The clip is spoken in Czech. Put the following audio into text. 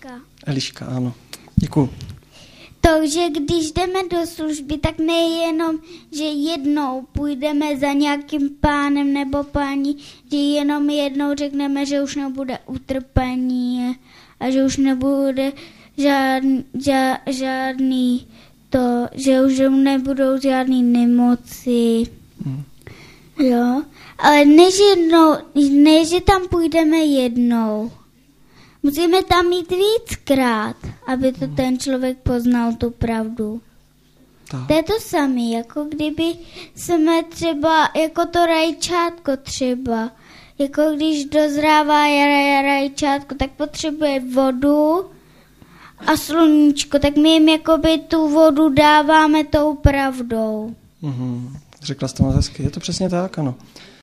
Eliška, ano. Děkuju. Takže když jdeme do služby, tak nejenom, že jednou půjdeme za nějakým pánem nebo paní, že jenom jednou řekneme, že už nebude utrpení a že už nebude žádný to, že už nebudou žádný nemoci. Jo, ale než že tam půjdeme jednou. Musíme tam jít víckrát, aby to ten člověk poznal tu pravdu. To je to samé, jako kdyby jsme třeba, jako to rajčátko třeba, jako když dozrává rajčátko, tak potřebuje vodu a sluníčko, tak my jim jakoby tu vodu dáváme tou pravdou. Řekla jste moc hezky, je to přesně tak, ano.